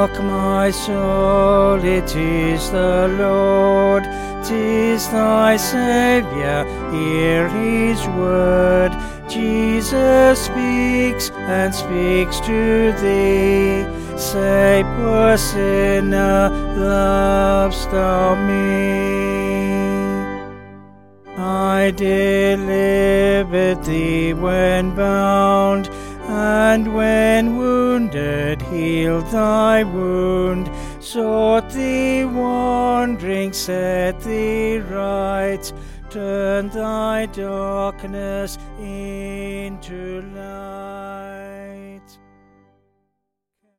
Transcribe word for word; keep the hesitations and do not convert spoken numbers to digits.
Hark, my soul, it is the Lord, 'tis thy Saviour, hear his word. Jesus speaks and speaks to thee, say, poor sinner, lovest thou me? I delivered thee when bound, and when wounded healed thy wound, sought thee wandering, set thee right, turned thy darkness into light.